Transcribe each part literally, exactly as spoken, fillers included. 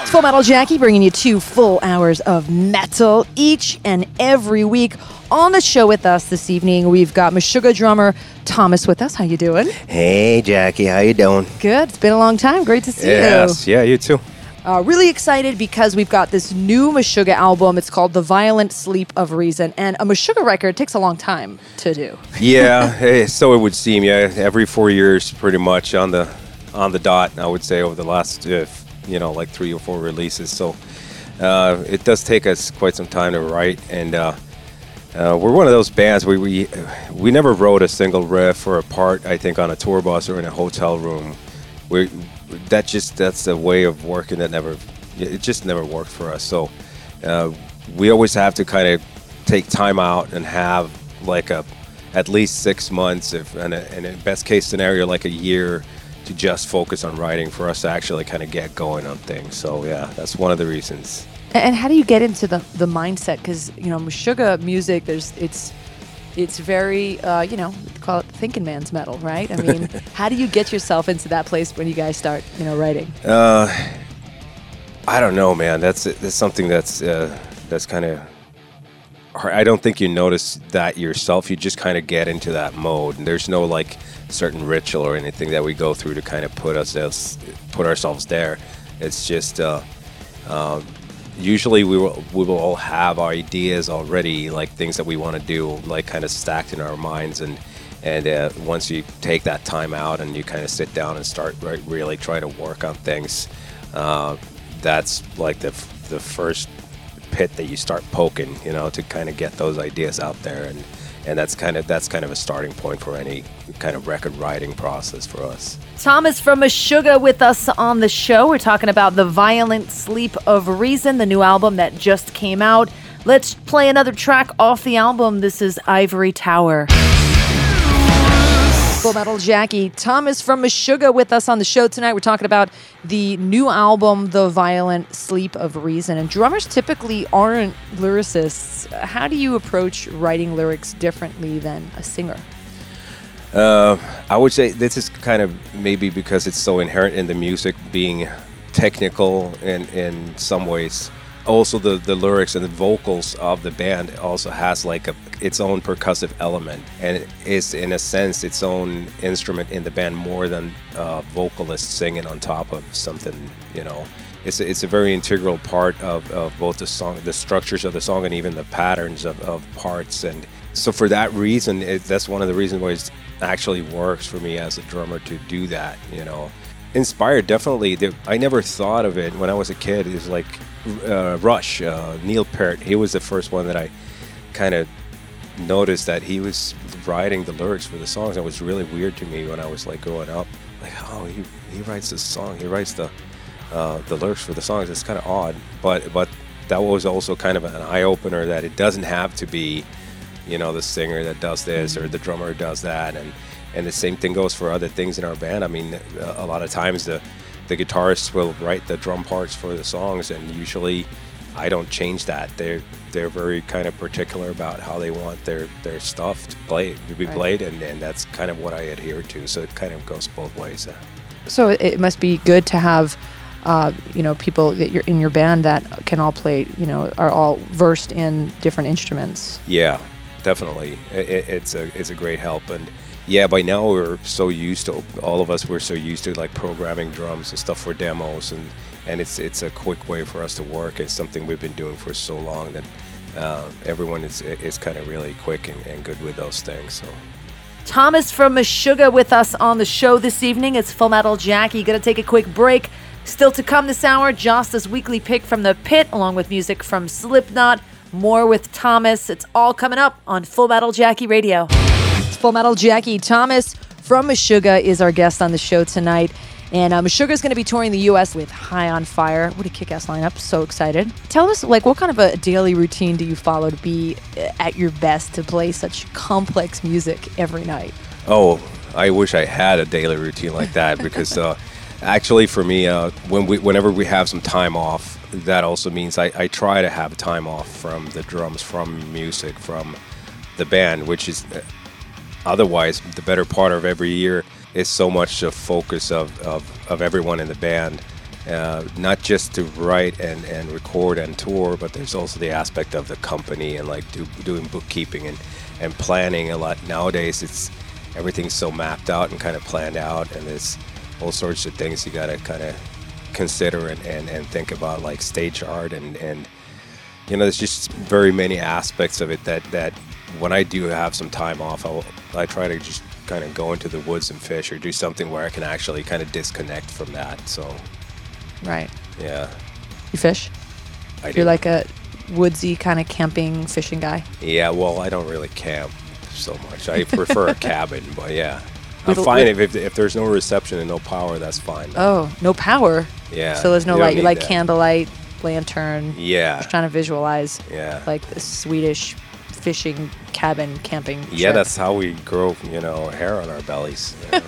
Full Metal Jackie bringing you two full hours of metal each and every week. On the show with us this evening, we've got Meshuggah drummer Thomas with us. How you doing? Hey, Jackie. How you doing? Good. It's been a long time. Great to see yes. you. Yeah, you too. Uh, really excited because we've got this new Meshuggah album. It's called The Violent Sleep of Reason. And a Meshuggah record takes a long time to do. Yeah, hey, so it would seem. Yeah, every four years pretty much on the on the dot, I would say, over the last, uh, you know, like three or four releases. So uh, it does take us quite some time to write. And uh, uh, we're one of those bands where we, we never wrote a single riff or a part, I think, on a tour bus or in a hotel room. We that just that's the way of working that never it just never worked for us. So uh, we always have to kind of take time out and have like a at least six months, if and a, and in best case scenario like a year, to just focus on writing for us to actually kind of get going on things. So yeah, that's one of the reasons. And how do you get into the the mindset? Because you know, Meshuggah music, there's it's. It's very, uh, you know, call it thinking man's metal, right? I mean, how do you get yourself into that place when you guys start, you know, writing? Uh, I don't know, man. That's that's something that's uh, that's kind of. I don't think you notice that yourself. You just kind of get into that mode, and there's no like certain ritual or anything that we go through to kind of put us put ourselves there. It's just. Uh, uh, Usually we will we will all have our ideas already, like things that we want to do, like kind of stacked in our minds, and and uh, once you take that time out and you kind of sit down and start right, really trying to work on things, uh, that's like the the first pit that you start poking, you know, to kind of get those ideas out there, and and that's kind of that's kind of a starting point for any kind of record writing process for us. Thomas from Meshuggah with us on the show. We're talking about The Violent Sleep of Reason, the new album that just came out. Let's play another track off the album. This is Ivory Tower. Full Metal Jackie. Thomas from Meshuggah with us on the show tonight. We're talking about the new album, The Violent Sleep of Reason. And drummers typically aren't lyricists. How do you approach writing lyrics differently than a singer? Uh, I would say this is kind of maybe because it's so inherent in the music being technical in, in some ways. Also, the, the lyrics and the vocals of the band also has like a, its own percussive element, and it is in a sense its own instrument in the band more than uh, vocalists singing on top of something. You know, it's a, it's a very integral part of, of both the song, the structures of the song, and even the patterns of, of parts. And so for that reason, it, that's one of the reasons why it actually works for me as a drummer to do that. You know, inspired definitely. I never thought of it when I was a kid. It was like uh, Rush, uh, Neil Peart. He was the first one that I kind of noticed that he was writing the lyrics for the songs. That was really weird to me when I was like growing up. Like, oh, he he writes this song. He writes the uh, the lyrics for the songs. It's kind of odd, but but that was also kind of an eye opener that it doesn't have to be, you know, the singer that does this or the drummer does that, and and the same thing goes for other things in our band. I mean, a lot of times the the guitarists will write the drum parts for the songs, and usually I don't change that. They're they're very kind of particular about how they want their, their stuff to play to be played, and, and that's kind of what I adhere to. So it kind of goes both ways. So it must be good to have, uh, you know, people that you're in your band that can all play, you know, are all versed in different instruments. Yeah. Definitely, it, it's a it's a great help, and yeah, by now we're so used to all of us. We're so used to like programming drums and stuff for demos, and, and it's it's a quick way for us to work. It's something we've been doing for so long that uh, everyone is is kind of really quick and, and good with those things. So. Thomas from Meshuggah with us on the show this evening. It's Full Metal Jackie. Gonna take a quick break. Still to come this hour, Josta's weekly pick from the pit, along with music from Slipknot. More with Thomas. It's all coming up on Full Metal Jackie Radio. It's Full Metal Jackie. Thomas from Meshuggah is our guest on the show tonight. And uh, Meshuggah is going to be touring the U S with High on Fire. What a kick-ass lineup. So excited. Tell us, like, what kind of a daily routine do you follow to be at your best to play such complex music every night? Oh, I wish I had a daily routine like that because uh, actually for me, uh, when we, whenever we have some time off, that also means I, I try to have time off from the drums, from music, from the band, which is uh, otherwise the better part of every year is so much the focus of, of, of everyone in the band uh, not just to write and, and record and tour, but there's also the aspect of the company and like do, doing bookkeeping and, and planning a lot. Nowadays, it's everything's so mapped out and kind of planned out, and there's all sorts of things you got to kind of consider and, and, and think about, like stage art and, and you know, there's just very many aspects of it that, that when I do have some time off, I'll, I try to just kind of go into the woods and fish or do something where I can actually kind of disconnect from that. So, right. Yeah. You fish? I do. You're like a woodsy kind of camping, fishing guy? Yeah, well, I don't really camp so much. I prefer a cabin, but yeah. I'm With- fine with- if, if if there's no reception and no power, that's fine. Oh, no power? Yeah. So there's no you don't light. You need like that. candlelight, lantern. Yeah. Just trying to visualize Yeah. like the Swedish fishing cabin camping. Yeah, trip. that's how we grow, you know, hair on our bellies. Yeah.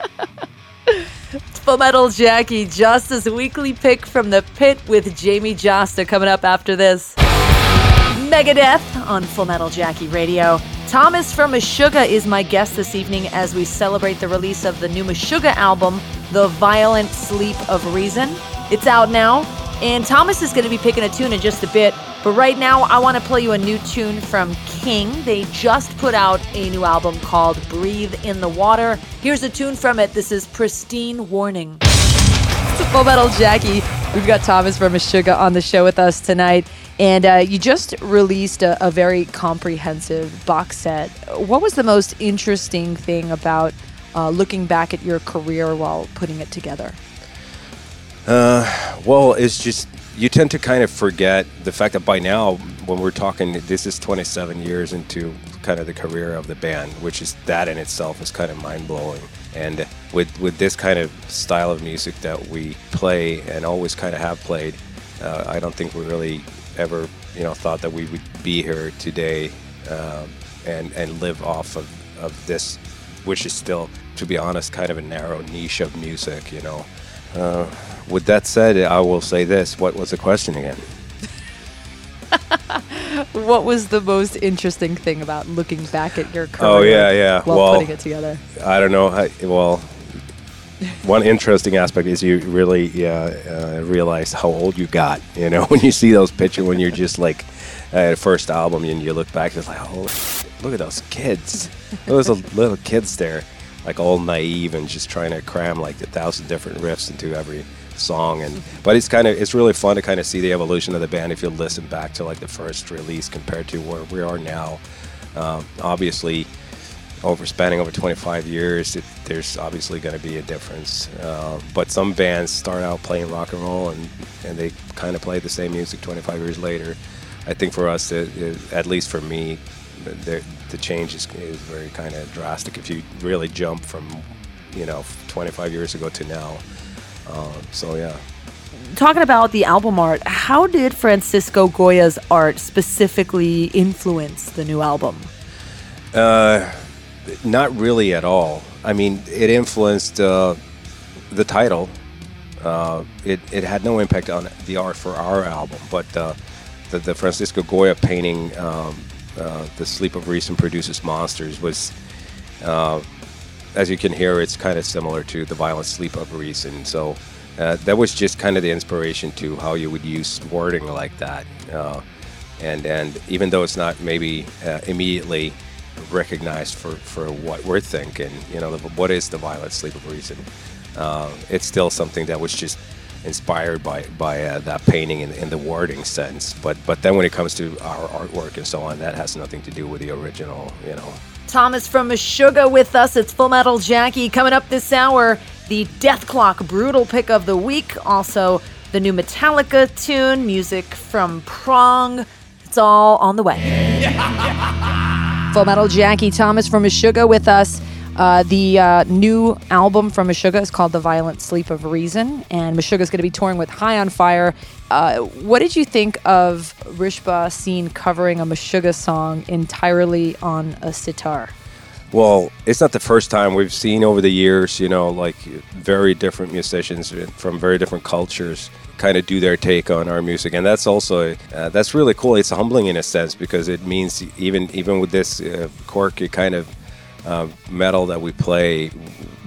Full Metal Jackie, Josta's weekly pick from the pit with Jamie Josta coming up after this. Megadeth on Full Metal Jackie Radio. Thomas from Meshuggah is my guest this evening as we celebrate the release of the new Meshuggah album, The Violent Sleep of Reason. It's out now, and Thomas is going to be picking a tune in just a bit. But right now, I want to play you a new tune from King. They just put out a new album called Breathe in the Water. Here's a tune from it. This is Pristine Warning. It's Full Metal Jackie. We've got Thomas from Meshuggah on the show with us tonight. And uh, you just released a, a very comprehensive box set. What was the most interesting thing about uh, looking back at your career while putting it together? Uh, well, it's just, you tend to kind of forget the fact that by now, when we're talking, this is twenty-seven years into kind of the career of the band, which is, that in itself is kind of mind-blowing. And with, with this kind of style of music that we play and always kind of have played, uh, I don't think we really ever, you know, thought that we would be here today um, and, and live off of, of this, which is still, to be honest, kind of a narrow niche of music, you know. Uh, with that said, I will say this. What was the question again? What was the most interesting thing about looking back at your career Oh, yeah, yeah. while Well, putting it together? I don't know. How, well, one interesting aspect is you really yeah, uh, realize how old you got, you know, when you see those pictures when you're just like uh, first album and you look back, it's like, oh, look at those kids. Those little kids there, like all naive and just trying to cram like a thousand different riffs into every song. And but it's kind of it's really fun to kind of see the evolution of the band if you listen back to like the first release compared to where we are now. Um, obviously, over spanning over twenty-five years, it, there's obviously going to be a difference. Uh, but some bands start out playing rock and roll and, and they kind of play the same music twenty-five years later. I think for us, it, it, at least for me, the, the change is, is very kind of drastic if you really jump from, you know, twenty-five years ago to now. Uh, so, yeah. Talking about the album art, how did Francisco Goya's art specifically influence the new album? Uh, not really at all. I mean, it influenced uh, the title. Uh, it, it had no impact on the art for our album, but uh, the, the Francisco Goya painting, um, uh, The Sleep of Reason Produces Monsters, was, uh, as you can hear, it's kind of similar to The Violent Sleep of Reason. So uh, that was just kind of the inspiration to how you would use wording like that. Uh, and, and even though it's not maybe uh, immediately recognized for, for what we're thinking, you know, what is the violent sleep of reason? Uh, it's still something that was just inspired by by uh, that painting in, in the wording sense. But but then when it comes to our artwork and so on, that has nothing to do with the original, you know. Thomas from Meshuggah with us. It's Full Metal Jackie. Coming up this hour, the Death Clock Brutal Pick of the Week. Also, the new Metallica tune, music from Prong. It's all on the way. Full Metal Jackie, Thomas from Meshuggah with us. Uh, the uh, new album from Meshuggah is called The Violent Sleep of Reason, and Meshuggah is going to be touring with High on Fire. Uh, what did you think of Rishba Singh covering a Meshuggah song entirely on a sitar? Well, it's not the first time. We've seen over the years, you know, like very different musicians from very different cultures kind of do their take on our music, and that's also uh, that's really cool. It's humbling in a sense because it means even even with this uh, quirky kind of uh, metal that we play,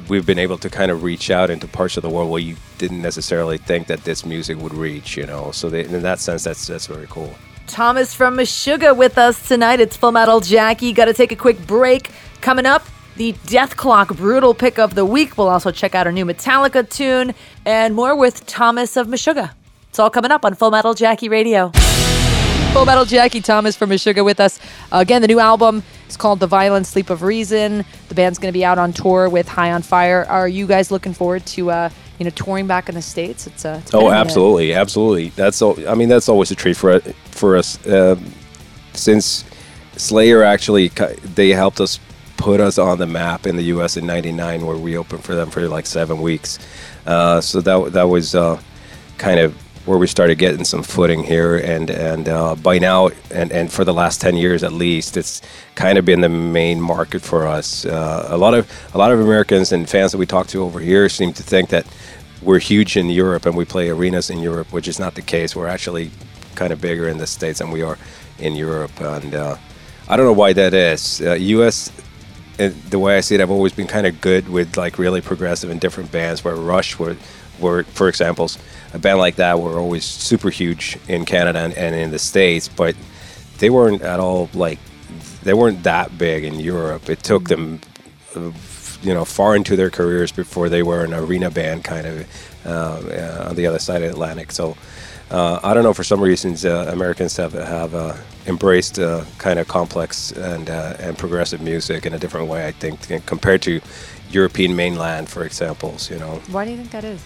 we've been able to kind of reach out into parts of the world where you didn't necessarily think that this music would reach, you know. So they, in that sense, that's that's very cool. Thomas from Meshuggah with us tonight. It's Full Metal Jackie. Got to take a quick break. Coming up, the Death Clock Brutal Pick of the Week. We'll also check out our new Metallica tune and more with Thomas of Meshuggah. It's all coming up on Full Metal Jackie Radio. Full Metal Jackie, Thomas from Meshuggah with us. Uh, again, the new album is called The Violent Sleep of Reason. The band's going to be out on tour with High on Fire. Are you guys looking forward to uh, you know touring back in the States? It's, uh, it's oh, absolutely, absolutely. That's all, I mean, that's always a treat for for us. Um, since Slayer actually they helped us put us on the map in the U S in ninety-nine, where we opened for them for like seven weeks. Uh, so that that was uh, kind of where we started getting some footing here, and and uh, by now, and, and for the last ten years at least, it's kind of been the main market for us. Uh, a lot of a lot of Americans and fans that we talk to over here seem to think that we're huge in Europe and we play arenas in Europe, which is not the case. We're actually kind of bigger in the States than we are in Europe, and uh, I don't know why that is. Uh, U S, uh, the way I see it, I've always been kind of good with like really progressive and different bands. Where Rush were, were for example. A band like that were always super huge in Canada and, and in the States, but they weren't at all like, they weren't that big in Europe. It took them, uh, you know, far into their careers before they were an arena band kind of uh, uh, on the other side of the Atlantic. So uh, I don't know, for some reasons, uh, Americans have have uh, embraced uh, kind of complex and uh, and progressive music in a different way, I think, compared to European mainland, for example. You know. Why do you think that is?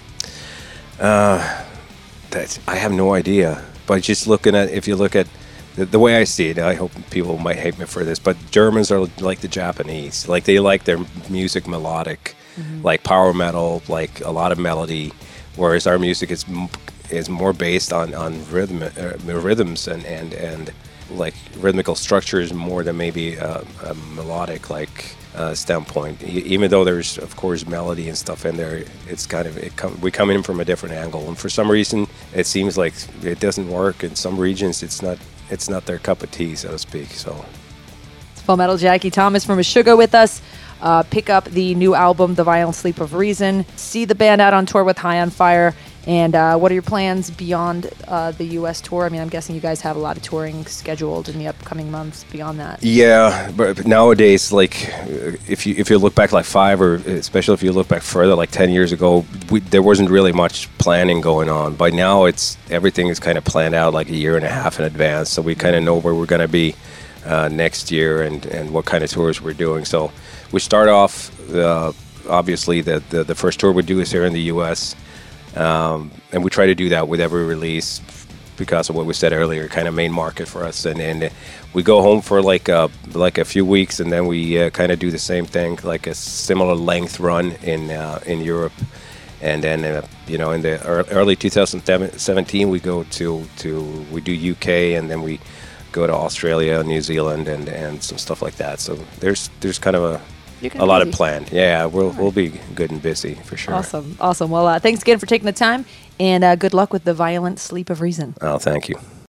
Uh, that's, I have no idea. But just looking at, if you look at the, the way I see it, I hope people might hate me for this, but Germans are like the Japanese. Like, they like their music melodic, mm-hmm. like power metal, like a lot of melody, whereas our music is is more based on on rhythm, uh, rhythms and and and like rhythmical structures more than maybe a, a melodic like. Uh, standpoint. E- even though there's of course melody and stuff in there, it's kind of it com- we come in from a different angle, and for some reason it seems like it doesn't work in some regions. It's not it's not their cup of tea, so to speak. So it's Full Metal Jackie. Thomas from Meshuggah with us. Uh, pick up the new album, The Violent Sleep of Reason. See the band out on tour with High on Fire. And uh, what are your plans beyond uh, the U S tour? I mean, I'm guessing you guys have a lot of touring scheduled in the upcoming months beyond that. Yeah, but nowadays, like, if you if you look back like five, or especially if you look back further, like ten years ago, we, there wasn't really much planning going on. By now, it's everything is kind of planned out like a year and a half in advance, so we kind of know where we're going to be uh, next year and, and what kind of tours we're doing. So we start off, uh, obviously, the, the, the first tour we do is here in the U S, Um, and we try to do that with every release because of what we said earlier, kind of main market for us. And, and we go home for like a, like a few weeks, and then we uh, kind of do the same thing, like a similar length run in uh, in Europe. And then, uh, you know, in the early two thousand seventeen, we go to, to we do U K, and then we go to Australia, New Zealand, and, and some stuff like that. So there's there's kind of a a lot busy. Of planned. Yeah, we'll right. we'll be good and busy for sure. Awesome, awesome. Well, uh, thanks again for taking the time, and uh, good luck with The Violent Sleep of Reason. Oh, thank you.